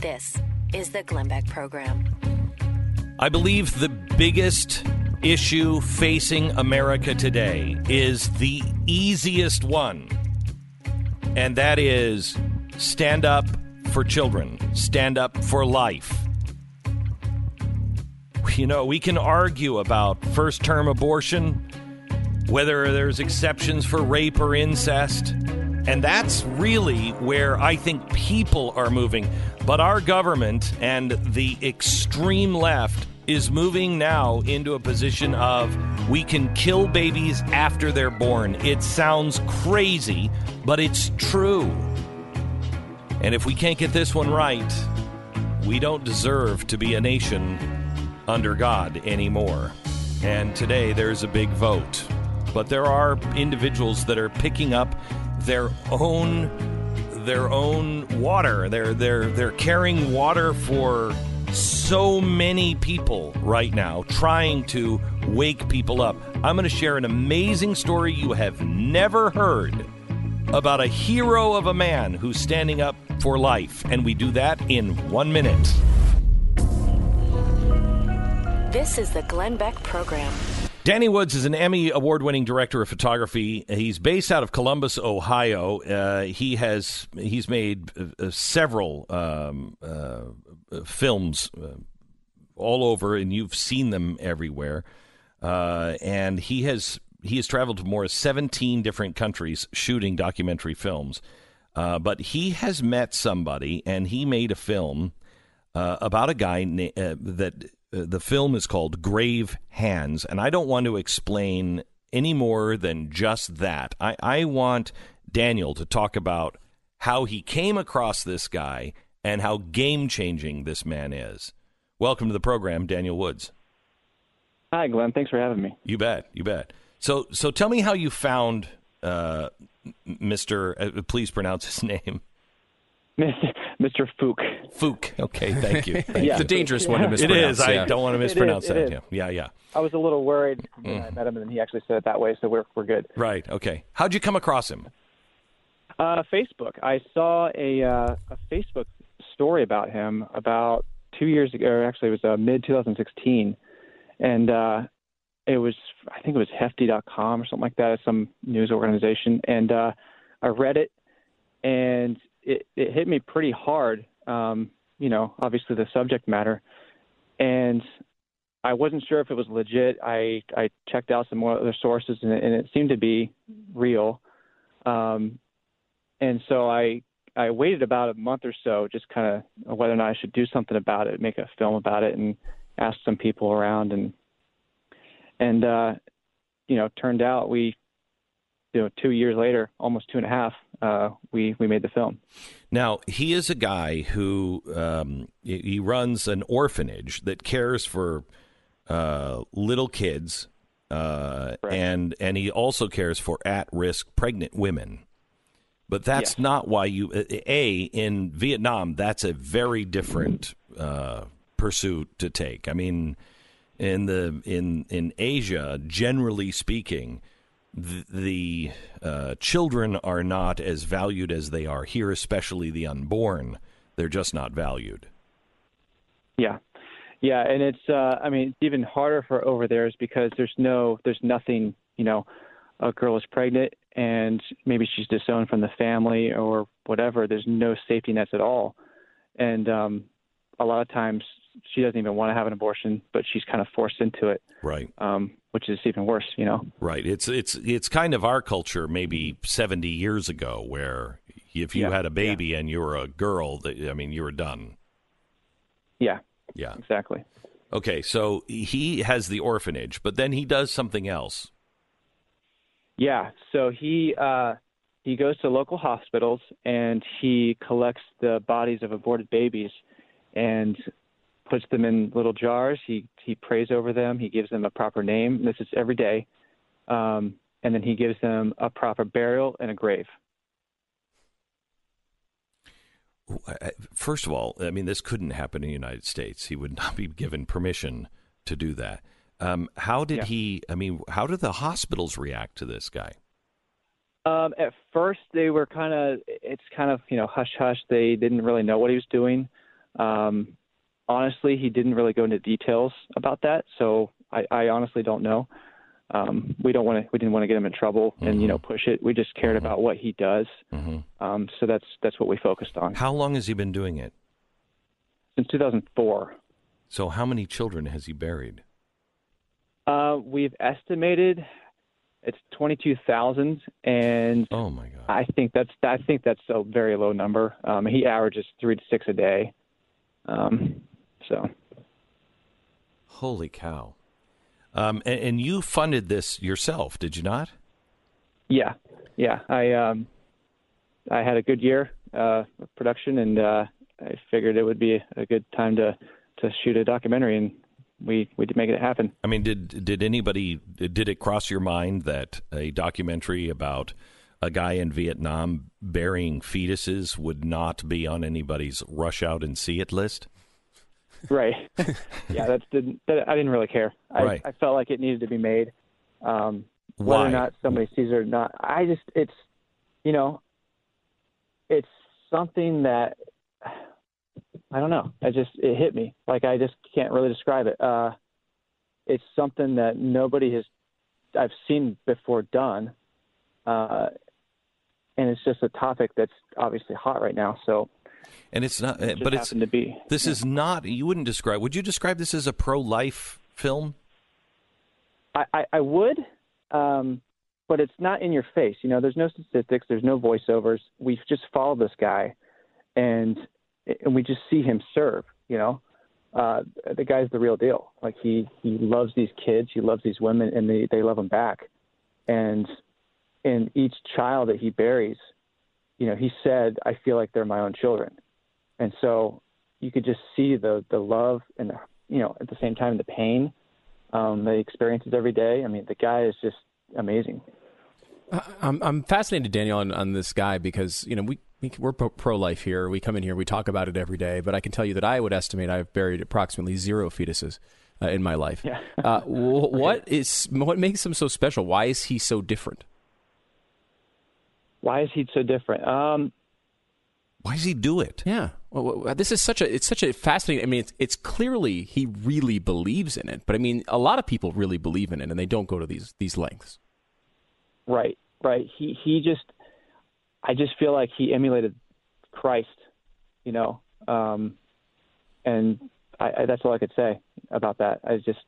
This is the Glenn Beck Program. I believe the biggest issue facing America today is the easiest one, and that is stand up for children, stand up for life. You know, we can argue about first-term abortion, whether there's exceptions for rape or incest, and that's really where I think people are moving. But our government and the extreme left is moving now into a position of we can kill babies after they're born. It sounds crazy, but it's true. And if we can't get this one right, we don't deserve to be a nation under God anymore. And today there's a big vote. But there are individuals that are picking up their own water. They're carrying water for so many people right now, trying to wake people up. I'm going to share an amazing story you have never heard about a hero of a man who's standing up for life, and we do that in 1 minute. This is the Glenn Beck Program. Danny Woods is an Emmy award-winning director of photography. He's based out of Columbus, Ohio. He's made several films all over, and you've seen them everywhere. And he has traveled to more than 17 different countries shooting documentary films. But he has met somebody, and he made a film about a guy that. The film is called Grave Hands, and I don't want to explain any more than just that. I want Daniel to talk about how he came across this guy and how game-changing this man is. Welcome to the program, Daniel Woods. Hi, Glenn. Thanks for having me. You bet. You bet. So tell me how you found Mr. Please pronounce his name. Mr. Fook. Fook. Okay, thank you. Yeah. It's a dangerous one to mispronounce. It is. I don't want to mispronounce that. Is. Yeah. I was a little worried when I met him, and he actually said it that way, so we're good. Right. Okay. How'd you come across him? Facebook. I saw a Facebook story about him about 2 years ago. Or actually, it was mid-2016, and I think it was Hefty.com or something like that, some news organization, and I read it, and it hit me pretty hard, obviously the subject matter. And I wasn't sure if it was legit. I checked out some more other sources, and it seemed to be real. And so I waited about a month or so, just kind of whether or not I should do something about it, make a film about it, and ask some people around. And turned out 2 years later, almost 2.5, we made the film. Now, he is a guy who he runs an orphanage that cares for little kids, and he also cares for at-risk pregnant women. But that's not why in Vietnam, that's a very different pursuit to take. I mean, in Asia, generally speaking, the children are not as valued as they are here, especially the unborn. They're just not valued. Yeah, and it's it's even harder for over there is because there's nothing. A girl is pregnant and maybe she's disowned from the family or whatever. There's no safety nets at all, and a lot of times she doesn't even want to have an abortion, but she's kind of forced into it. Right. Which is even worse, Right. It's kind of our culture maybe 70 years ago where if you had a baby and you were a girl, you were done. Yeah. Yeah. Exactly. Okay, so he has the orphanage, but then he does something else. Yeah. So he goes to local hospitals and he collects the bodies of aborted babies and puts them in little jars. He prays over them. He gives them a proper name. This is every day. And then he gives them a proper burial and a grave. First of all, this couldn't happen in the United States. He would not be given permission to do that. How did how did the hospitals react to this guy? At first, they were hush-hush. They didn't really know what he was doing. Honestly, he didn't really go into details about that, so I honestly don't know. We didn't want to get him in trouble and push it. We just cared about what he does. So that's what we focused on. How long has he been doing it? Since 2004. So how many children has he buried? We've estimated it's 22,000, and oh my God, I think that's a very low number. He averages 3 to 6 a day. So, holy cow! And you funded this yourself, did you not? Yeah. I had a good year of production, and I figured it would be a good time to shoot a documentary, and we did make it happen. I mean, did it cross your mind that a documentary about a guy in Vietnam burying fetuses would not be on anybody's rush out and see it list? Right. Yeah, I didn't really care. Right. I felt like it needed to be made. Why? Whether or not somebody sees it or not, it's something that, I don't know. It hit me. Like, I just can't really describe it. It's something that I've seen before done. And it's just a topic that's obviously hot right now. So, and it's not, it but it's, happened to be. This is not, would you describe this as a pro-life film? I would, but it's not in your face. There's no statistics. There's no voiceovers. We've just followed this guy, and we just see him serve. The guy's the real deal. Like, he loves these kids. He loves these women, and they love him back. And each child that he buries, he said, I feel like they're my own children. And so you could just see the love and, at the same time, the pain that he experiences every day. I mean, the guy is just amazing. I'm fascinated, Daniel, on this guy because, we're pro-life here. We come in here, we talk about it every day, but I can tell you that I would estimate I've buried approximately 0 fetuses in my life. Yeah. What makes him so special? Why is he so different? Why is he so different? Why does he do it? Yeah. Well, this is such a fascinating. I mean, it's clearly he really believes in it, but I mean, a lot of people really believe in it, and they don't go to these lengths. Right. I just feel like he emulated Christ, and that's all I could say about that. I just,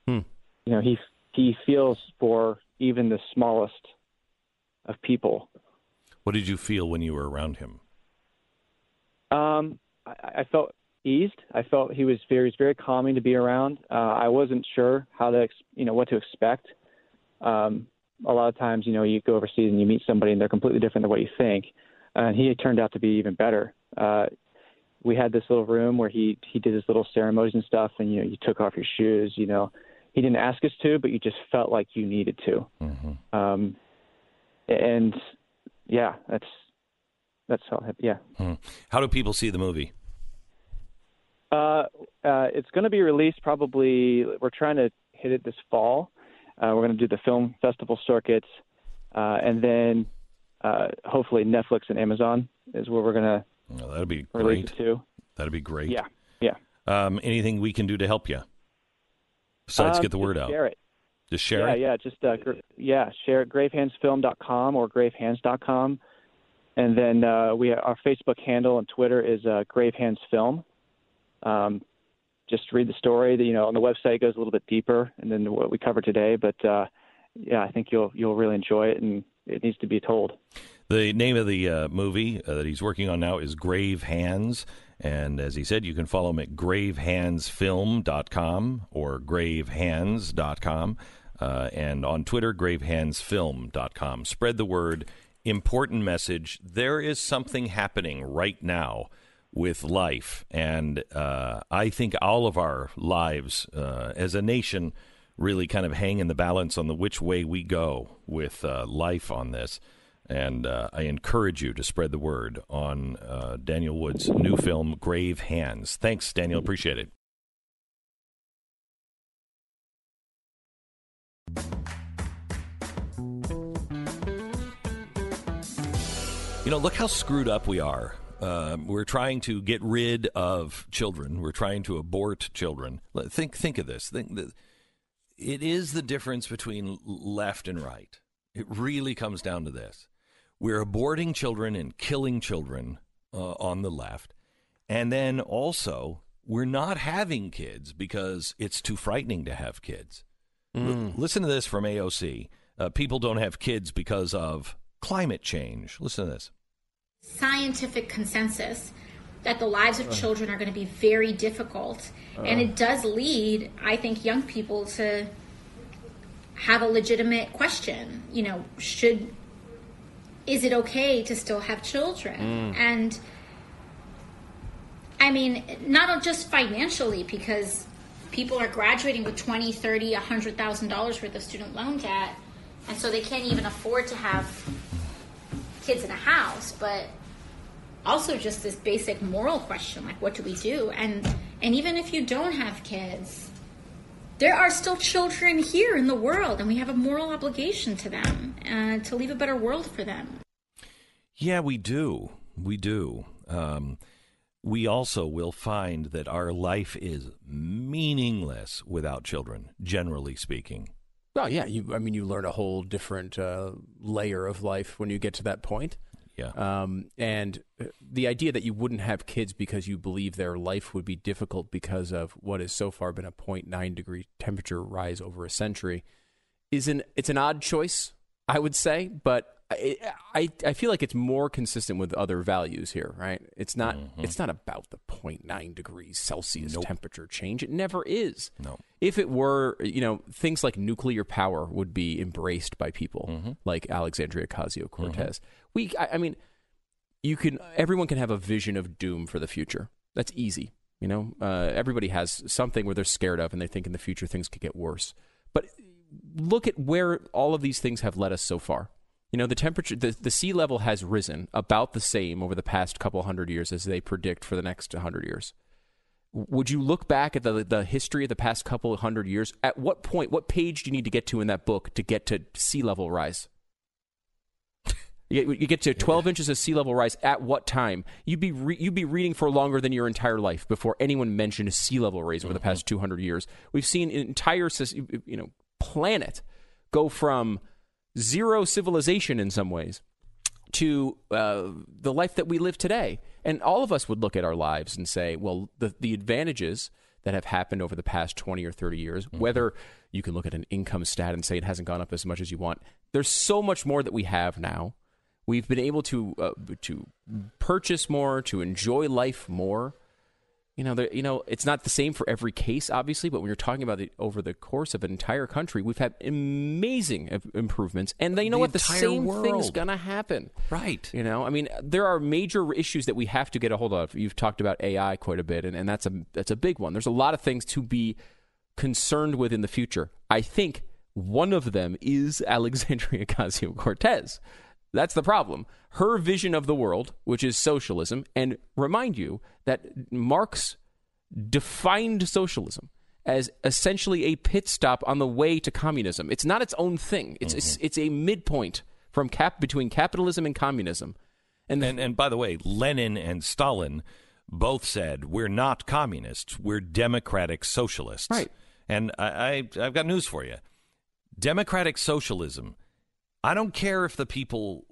he feels for even the smallest of people. What did you feel when you were around him? I felt eased. I felt he was very calming to be around. I wasn't sure what to expect. A lot of times, you go overseas and you meet somebody and they're completely different than what you think. And he turned out to be even better. We had this little room where he did his little ceremonies and stuff, and you took off your shoes. He didn't ask us to, but you just felt like you needed to. Mm-hmm. And yeah, that's how. Yeah. How do people see the movie? It's going to be released probably. We're trying to hit it this fall. We're going to do the film festival circuits, and then hopefully Netflix and Amazon is where we're going to. Oh, that'd be release great. It to. That'd be great. Yeah. Anything we can do to help you besides get the word out? Share it. Just share it. Yeah. Just share it. GraveHandsFilm.com or GraveHands.com, and then our Facebook handle and Twitter is GraveHandsFilm. Just read the story. On the website it goes a little bit deeper and then what we covered today. But I think you'll really enjoy it, and it needs to be told. The name of the movie that he's working on now is Grave Hands, and as he said, you can follow him at GraveHandsFilm.com or GraveHands.com, and on Twitter, GraveHandsFilm.com. Spread the word. Important message. There is something happening right now with life, and I think all of our lives as a nation really kind of hang in the balance on which way we go with life on this. And I encourage you to spread the word on Daniel Wood's new film, Grave Hands. Thanks, Daniel. Appreciate it. Look how screwed up we are We're trying to get rid of children. We're trying to abort children. Think of this. It is the difference between left and right. It really comes down to this. We're aborting children and killing children on the left. And then also, we're not having kids because it's too frightening to have kids. Listen to this from AOC. People don't have kids because of climate change. Listen to this. Scientific consensus that the lives of children are going to be very difficult. And it does lead, I think, young people to have a legitimate question. You know, is it okay to still have children? And I mean, not just financially, because people are graduating with $20,000, $30,000, $100,000 worth of student loan debt, and so they can't even afford to have kids in a house, but also just this basic moral question, like, what do we do? And even if you don't have kids, there are still children here in the world, and we have a moral obligation to them to leave a better world for them. Yeah, we do. We do. We also will find that our life is meaningless without children, generally speaking. Well, yeah. You learn a whole different layer of life when you get to that point. Yeah. And the idea that you wouldn't have kids because you believe their life would be difficult because of what has so far been a 0.9 degree temperature rise over a century it's an odd choice, I would say, but I feel like it's more consistent with other values here, right? It's not about the 0.9 degrees Celsius temperature change. It never is. No. If it were, things like nuclear power would be embraced by people like Alexandria Ocasio-Cortez. Everyone can have a vision of doom for the future. That's easy. Everybody has something where they're scared of and they think in the future things could get worse. But look at where all of these things have led us so far. The temperature, the sea level has risen about the same over the past couple hundred years as they predict for the next 100 years. Would you look back at the history of the past couple of hundred years? At what point, what page do you need to get to in that book to get to sea level rise? You get to 12 inches of sea level rise at what time? You'd be reading for longer than your entire life before anyone mentioned a sea level rise over the past 200 years. We've seen an entire planet go from zero civilization in some ways to the life that we live today. And all of us would look at our lives and say, well, the advantages that have happened over the past 20 or 30 years, whether you can look at an income stat and say it hasn't gone up as much as you want, there's so much more that we have now. We've been able to purchase more, to enjoy life more. It's not the same for every case, obviously, but when you're talking about it over the course of an entire country, we've had amazing improvements. And the same thing's going to happen. Right. There are major issues that we have to get a hold of. You've talked about AI quite a bit, and that's a big one. There's a lot of things to be concerned with in the future. I think one of them is Alexandria Ocasio-Cortez. That's the problem. Her vision of the world, which is socialism, and remind you that Marx defined socialism as essentially a pit stop on the way to communism. It's not its own thing. It's a midpoint between capitalism and communism. And by the way, Lenin and Stalin both said, we're not communists, we're democratic socialists. Right. And I've got news for you. Democratic socialism, I don't care if the people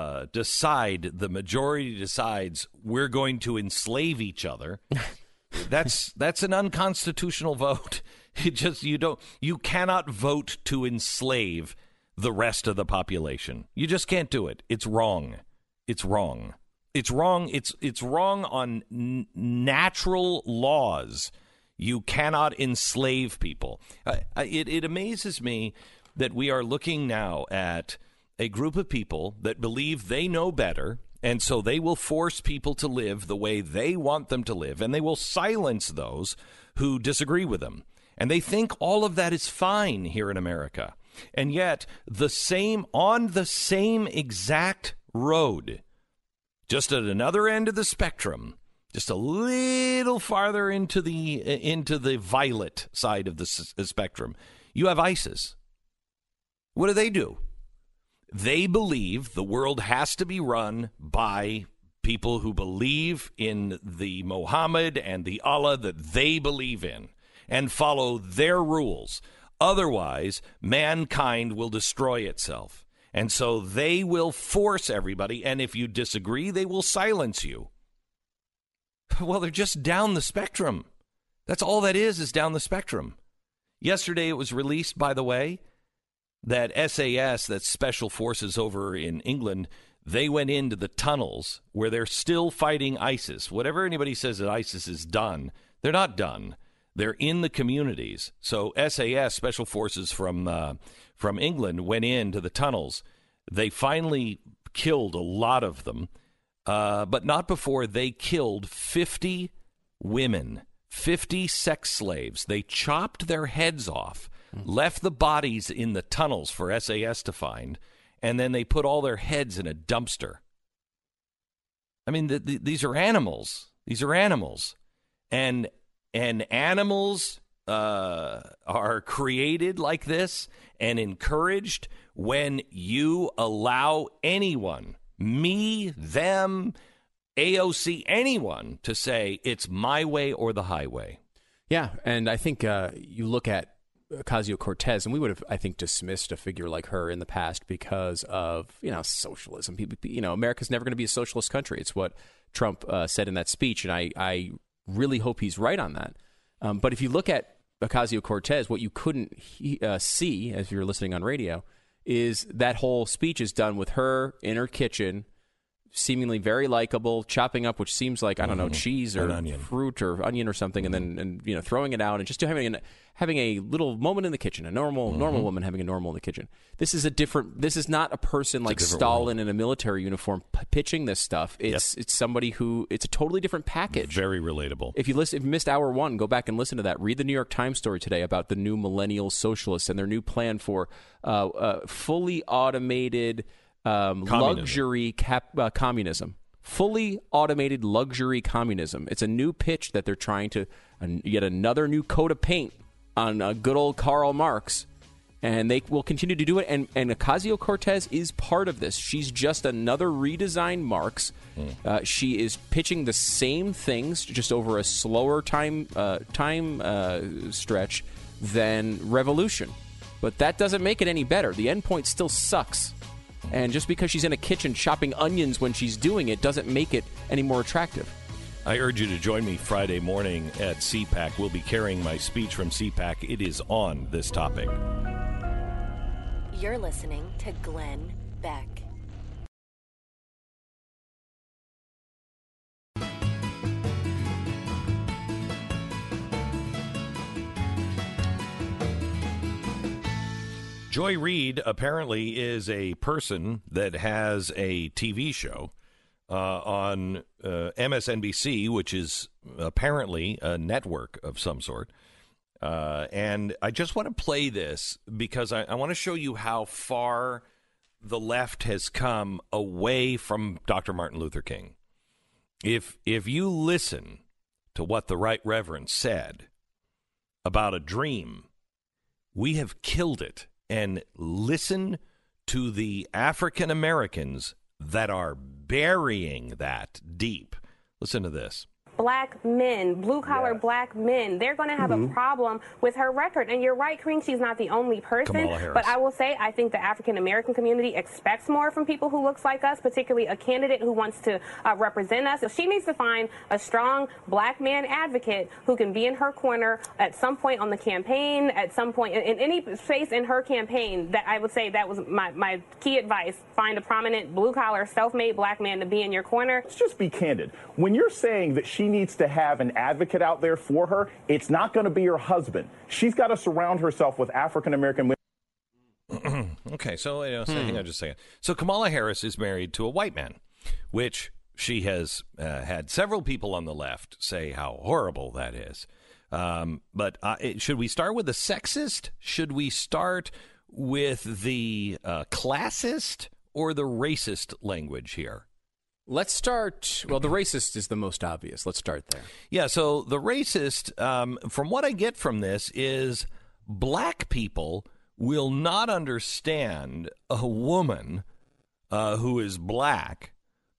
the majority decides we're going to enslave each other. That's an unconstitutional vote. You cannot vote to enslave the rest of the population. You just can't do it. It's wrong. It's wrong. It's wrong. It's wrong on natural laws. You cannot enslave people. It amazes me that we are looking now at a group of people that believe they know better, and so they will force people to live the way they want them to live, and they will silence those who disagree with them. And they think all of that is fine here in America. And yet, on the same exact road, just at another end of the spectrum, just a little farther into the violet side of the spectrum, you have ISIS. What do? They believe the world has to be run by people who believe in the Muhammad and the Allah that they believe in and follow their rules. Otherwise, mankind will destroy itself. And so they will force everybody, and if you disagree, they will silence you. Well, they're just down the spectrum. That's all that is down the spectrum. Yesterday it was released, by the way, that SAS, that's Special Forces over in England, they went into the tunnels where they're still fighting ISIS. Whatever anybody says that ISIS is done, they're not done. They're in the communities. So SAS, Special Forces from England, went into the tunnels. They finally killed a lot of them, but not before they killed 50 women, 50 sex slaves. They chopped their heads off, left the bodies in the tunnels for SAS to find, and then they put all their heads in a dumpster. I mean, these are animals. These are animals. And animals are created like this and encouraged when you allow anyone, me, them, AOC, anyone, to say it's my way or the highway. Yeah, and I think you look at Ocasio-Cortez, and we would have, I think, dismissed a figure like her in the past because of, socialism. America's never going to be a socialist country. It's what Trump said in that speech, and I really hope he's right on that. But if you look at Ocasio-Cortez, what you couldn't see, as you're listening on radio, is that whole speech is done with her in her kitchen, seemingly very likable, chopping up, which seems like, I don't know, cheese or fruit or onion or something, and then throwing it out and just having a little moment in the kitchen, a normal woman having a normal in the kitchen. This is not a person like Stalin in a military uniform pitching this stuff. It's somebody who, it's a totally different package. Very relatable. If you missed hour one, go back and listen to that. Read the New York Times story today about the new millennial socialists and their new plan for fully automated luxury communism. Fully automated luxury communism. It's a new pitch that they're trying to, yet another new coat of paint on good old Karl Marx, and they will continue to do it. And Ocasio-Cortez is part of this. She's just another redesigned Marx. She is pitching the same things, just over a slower time stretch than Revolution. But that doesn't make it any better. The endpoint still sucks. And just because she's in a kitchen chopping onions when she's doing it doesn't make it any more attractive. I urge you to join me Friday morning at CPAC. We'll be carrying my speech from CPAC. It is on this topic. You're listening to Glenn Beck. Joy Reid apparently is a person that has a TV show on MSNBC, which is apparently a network of some sort. And I just want to play this because I want to show you how far the left has come away from Dr. Martin Luther King. If you listen to what the Right Reverend said about a dream, we have killed it. And listen to the African Americans that are burying that deep. Listen to this. Black men, blue-collar black men, they're going to have a problem with her record. And you're right, Kareem, she's not the only person. But I will say, I think the African-American community expects more from people who looks like us, particularly a candidate who wants to represent us. So she needs to find a strong black man advocate who can be in her corner at some point on the campaign, at some point in any space in her campaign. That I would say that was my key advice. Find a prominent blue-collar, self-made black man to be in your corner. Let's just be candid. When you're saying that she needs to have an advocate out there for her, it's not going to be her husband. She's got to surround herself with African-American women. Okay, so hang on just a second. So Kamala Harris is married to a white man, which she has had several people on the left say how horrible that is. But should we start with the sexist? Should we start with the classist or the racist language here? Let's start. Well, the racist is the most obvious. Let's start there. Yeah, so the racist, from what I get from this, is black people will not understand a woman who is black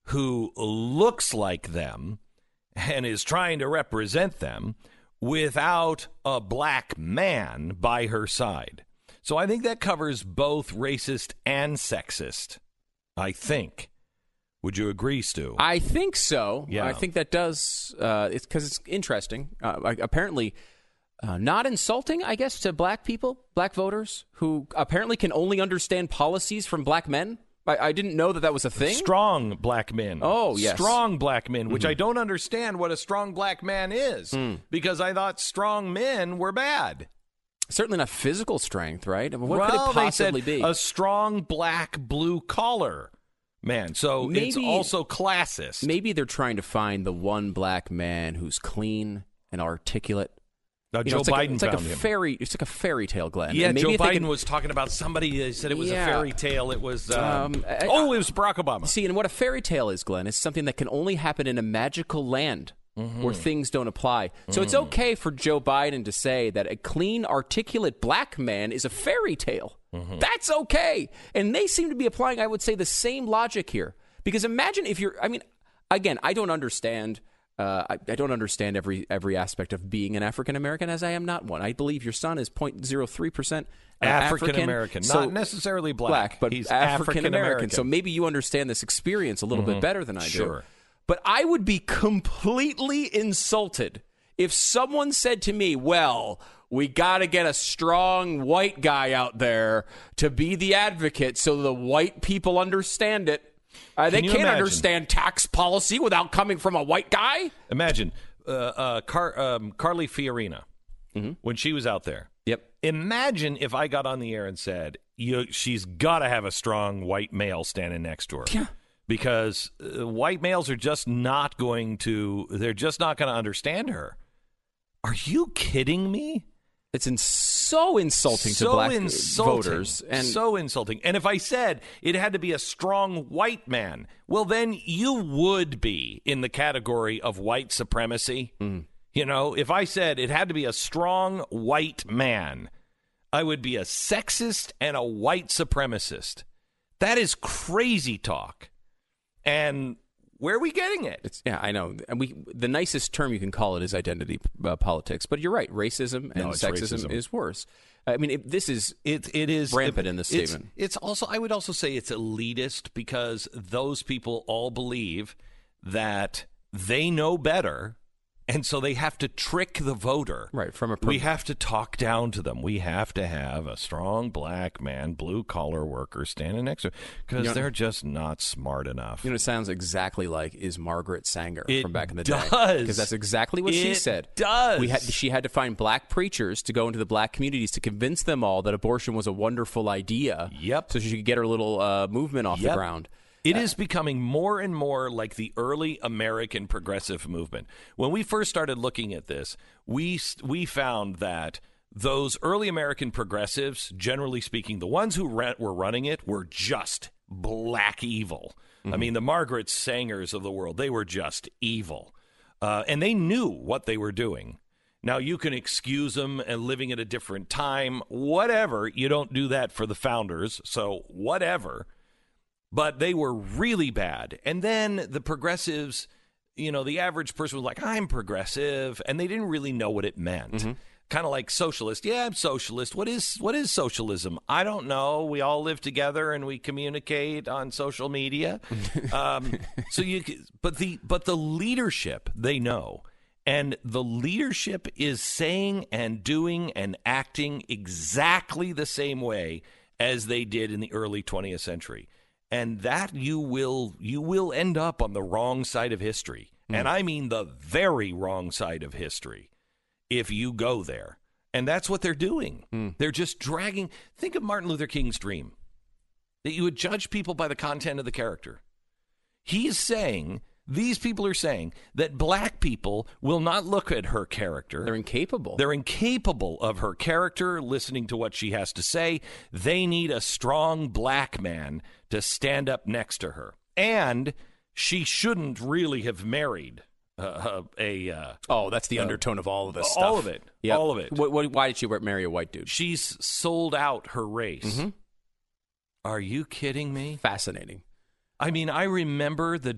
who looks like them and is trying to represent them without a black man by her side. So I think that covers both racist and sexist, I think. Would you agree, Stu? I think so. Yeah. I think that does. It's because it's interesting. Apparently, not insulting, I guess, to black people, black voters, who apparently can only understand policies from black men. I didn't know that was a thing. Strong black men. Oh, yes. Strong black men, which I don't understand what a strong black man is, because I thought strong men were bad. Certainly not physical strength, right? I mean, what could it possibly they said be? A strong black blue collar man. So it's also classist. Maybe they're trying to find the one black man who's clean and articulate. Joe Biden it's like found him. It's like a fairy tale, Glenn. Yeah, and Joe Biden was talking about somebody. They said it was a fairy tale. It was it was Barack Obama. See, and what a fairy tale is, Glenn, is something that can only happen in a magical land where things don't apply. So it's okay for Joe Biden to say that a clean, articulate black man is a fairy tale. That's okay. And they seem to be applying, I would say, the same logic here. Because imagine if you're, I mean, again, I don't understand. I don't understand every aspect of being an African American, as I am not one. I believe your son is 0.03% African American, so not necessarily black, but he's African American. So maybe you understand this experience a little bit better than I do. Sure. But I would be completely insulted if someone said to me, "Well, we got to get a strong white guy out there to be the advocate, so the white people understand it." They can't understand tax policy without coming from a white guy. Imagine Carly Fiorina when she was out there. Yep. Imagine if I got on the air and said, she's got to have a strong white male standing next to her. Yeah. Because white males are just not going to understand her. Are you kidding me? It's so insulting to black voters. And so insulting. And if I said it had to be a strong white man, well, then you would be in the category of white supremacy. You know, if I said it had to be a strong white man, I would be a sexist and a white supremacist. That is crazy talk. And where are we getting it? I know. And the nicest term you can call it is identity politics. But you're right. Racism and sexism is worse. I mean, it is rampant in this statement. It's also, I would also say it's elitist because those people all believe that they know better. And so they have to trick the voter. Right. We have to talk down to them. We have to have a strong black man, blue-collar worker standing next to them because they're just not smart enough. You know, it sounds exactly like is Margaret Sanger from back in the day. It does. Because that's exactly what she said. It does. She had to find black preachers to go into the black communities to convince them all that abortion was a wonderful idea. Yep. So she could get her little movement off the ground. It is becoming more and more like the early American progressive movement. When we first started looking at this, we found that those early American progressives, generally speaking, the ones who were running it were just black evil. I mean, the Margaret Sangers of the world, they were just evil. And they knew what they were doing. Now, you can excuse them and living at a different time, whatever. You don't do that for the founders, so whatever. But they were really bad. And then the progressives, you know, the average person was like, I'm progressive. And they didn't really know what it meant. Kind of like socialist. Yeah, I'm socialist. What is socialism? I don't know. We all live together and we communicate on social media. But the leadership, they know. And the leadership is saying and doing and acting exactly the same way as they did in the early 20th century. And that you will end up on the wrong side of history. And I mean the very wrong side of history if you go there. And that's what they're doing. They're just dragging. Think of Martin Luther King's dream, that you would judge people by the content of the character. He's saying, these people are saying that black people will not look at her character. They're incapable. They're incapable of her character, listening to what she has to say. They need a strong black man to stand up next to her. And she shouldn't really have married that's the undertone of all of this stuff. All of it. Yep. All of it. Why did she marry a white dude? She's sold out her race. Are you kidding me? Fascinating. I mean, I remember the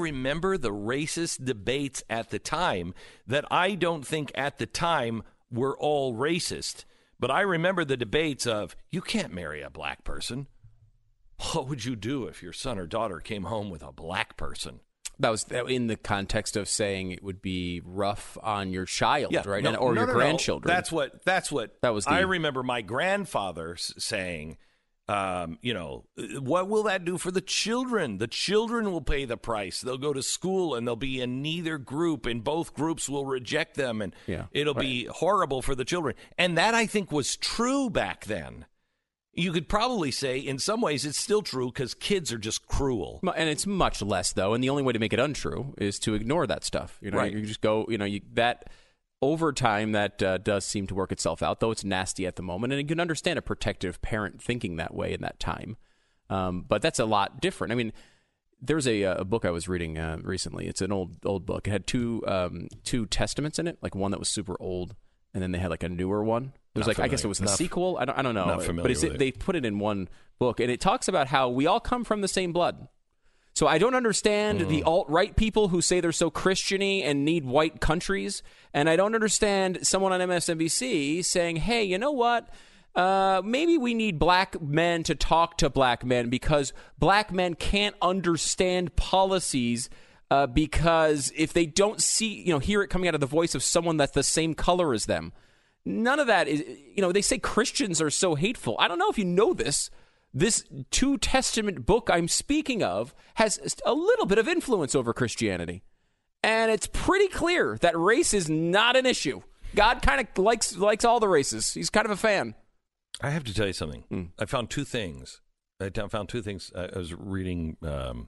racist debates at the time that I don't think at the time were all racist. But I remember the debates of, you can't marry a black person. What would you do if your son or daughter came home with a black person? That was in the context of saying it would be rough on your child, right? No, or your grandchildren. That's what that was. I remember my grandfather saying, what will that do for the children? The children will pay the price. They'll go to school and they'll be in neither group, and both groups will reject them, and it'll be horrible for the children. And that, I think, was true back then. You could probably say in some ways it's still true because kids are just cruel. And it's much less, though. And the only way to make it untrue is to ignore that stuff. Right. You just go, that over time that does seem to work itself out, though it's nasty at the moment. And you can understand a protective parent thinking that way in that time. But that's a lot different. I mean, there's a book I was reading recently. It's an old book. It had two testaments in it, like one that was super old, and then they had like a newer one. It was I guess it was the sequel. I don't know. Not familiar with it. They put it in one book, and it talks about how we all come from the same blood. So I don't understand the alt-right people who say they're so Christian-y and need white countries, and I don't understand someone on MSNBC saying, hey, you know what? Maybe we need black men to talk to black men because black men can't understand policies because if they don't hear it coming out of the voice of someone that's the same color as them. None of that is, they say Christians are so hateful. I don't know if you know this. This Two Testament book I'm speaking of has a little bit of influence over Christianity. And it's pretty clear that race is not an issue. God kind of likes all the races. He's kind of a fan. I have to tell you something. I found two things. I was reading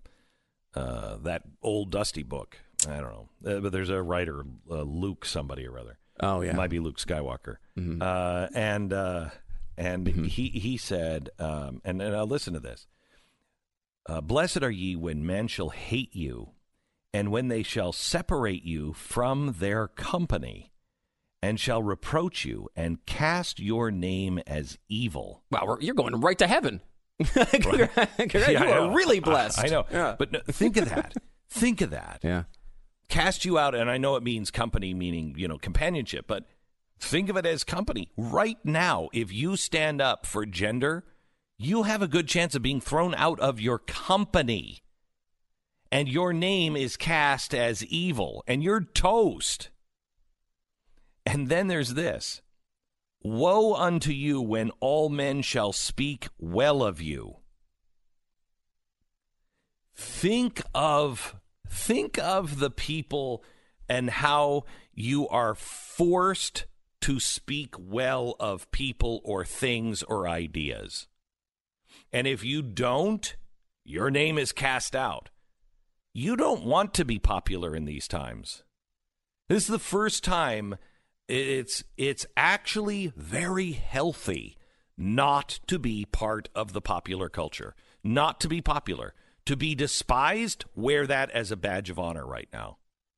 that old dusty book. I don't know. But there's a writer, Luke somebody or other. Oh, yeah. It might be Luke Skywalker. Mm-hmm. And he said, and now listen to this. Blessed are ye when men shall hate you, and when they shall separate you from their company, and shall reproach you, and cast your name as evil. Wow, you're going right to heaven. You are really blessed. I know. Yeah. But no, think of that. Think of that. Yeah. Cast you out, and I know it means company, meaning, companionship, but think of it as company. Right now, if you stand up for gender, you have a good chance of being thrown out of your company. And your name is cast as evil, and you're toast. And then there's this. Woe unto you when all men shall speak well of you. Think of the people and how you are forced to speak well of people or things or ideas. And if you don't, your name is cast out. You don't want to be popular in these times. This is the first time it's actually very healthy not to be part of the popular culture, not to be popular. To be despised, wear that as a badge of honor right now.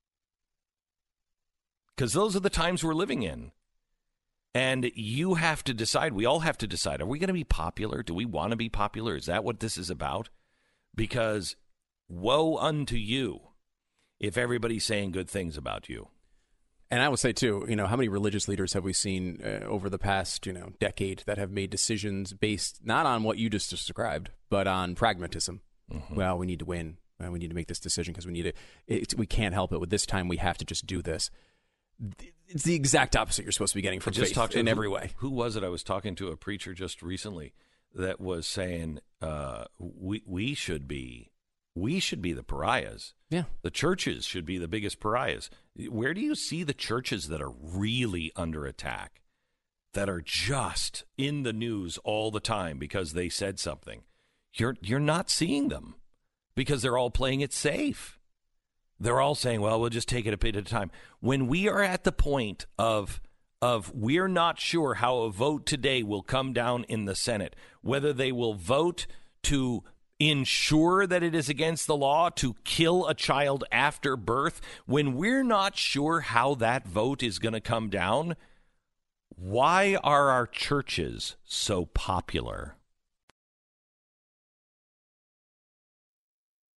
Because those are the times we're living in. And you have to decide, we all have to decide, are we going to be popular? Do we want to be popular? Is that what this is about? Because woe unto you if everybody's saying good things about you. And I would say, too, how many religious leaders have we seen over the past, decade that have made decisions based not on what you just described, but on pragmatism? Mm-hmm. Well, we need to win. We need to make this decision because we can't help it. With this time, we have to just do this. It's the exact opposite you're supposed to be getting from faith in every way. Who was it? I was talking to a preacher just recently that was saying we should be the pariahs. Yeah. The churches should be the biggest pariahs. Where do you see the churches that are really under attack, that are just in the news all the time because they said something? You're not seeing them because they're all playing it safe. They're all saying, well, we'll just take it a bit at a time. When we are at the point of we're not sure how a vote today will come down in the Senate, whether they will vote to ensure that it is against the law to kill a child after birth, when we're not sure how that vote is going to come down, why are our churches so popular?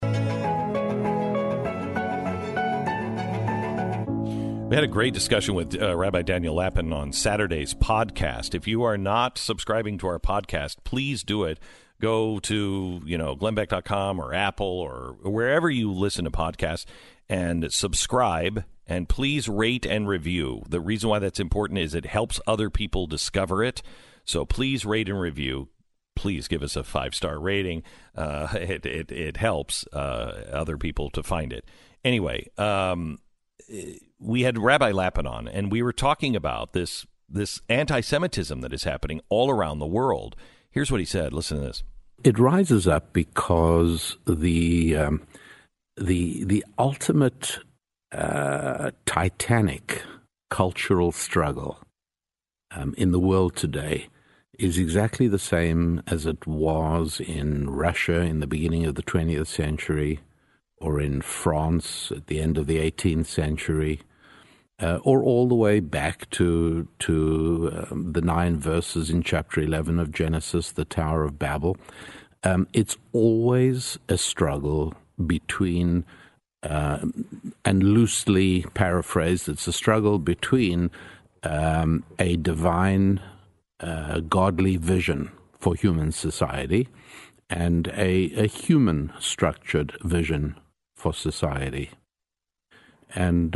We had a great discussion with Rabbi Daniel Lapin on Saturday's podcast. If you are not subscribing to our podcast, please do it. Go to, glennbeck.com or Apple or wherever you listen to podcasts and subscribe, and please rate and review. The reason why that's important is it helps other people discover it. So please rate and review. Please give us a 5-star rating. It helps other people to find it. Anyway, we had Rabbi Lapin on, and we were talking about this anti-Semitism that is happening all around the world. Here's what he said. Listen to this. It rises up because the ultimate titanic cultural struggle in the world today is exactly the same as it was in Russia in the beginning of the 20th century, or in France at the end of the 18th century, or all the way back to the 9 verses in chapter 11 of Genesis, the Tower of Babel. It's always a struggle between, and loosely paraphrased, it's a struggle between a divine, godly vision for human society and a human-structured vision for society. And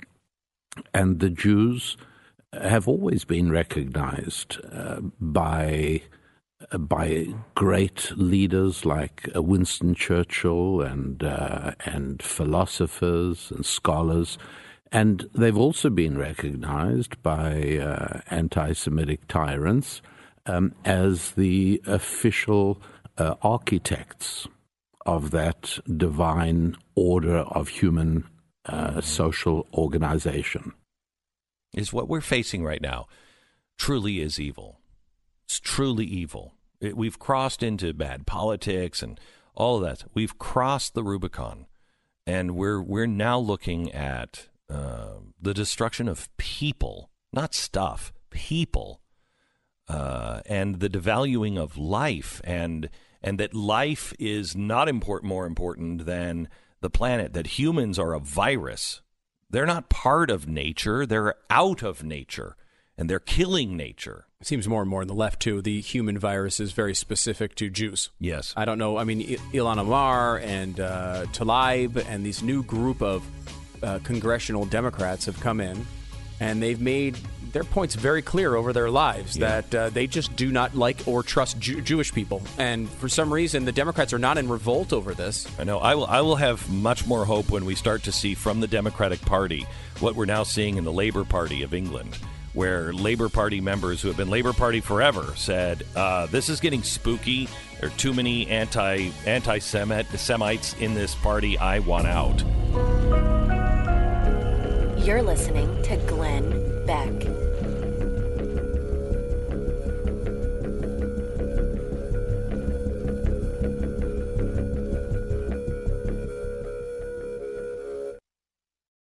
the Jews have always been recognized by great leaders like Winston Churchill and philosophers and scholars, and they've also been recognized by anti-Semitic tyrants as the official architects of that divine order of human social organization. Is what we're facing right now truly is evil. It's truly evil. We've crossed into bad politics and all of that. We've crossed the Rubicon, and we're now looking at the destruction of people, not stuff, people, and the devaluing of life, and that life is not more important than the planet, that humans are a virus. They're not part of nature. They're out of nature, and they're killing nature. It seems more and more on the left, too. The human virus is very specific to Jews. Yes. I don't know. I mean, Ilhan Omar and Tlaib and these new group of congressional Democrats have come in, and they've made their points very clear over their lives that they just do not like or trust Jewish people. And for some reason, the Democrats are not in revolt over this. I know. I will have much more hope when we start to see from the Democratic Party what we're now seeing in the Labour Party of England, where Labour Party members who have been Labour Party forever said, this is getting spooky. There are too many anti-Semites in this party. I want out. You're listening to Glenn Beck.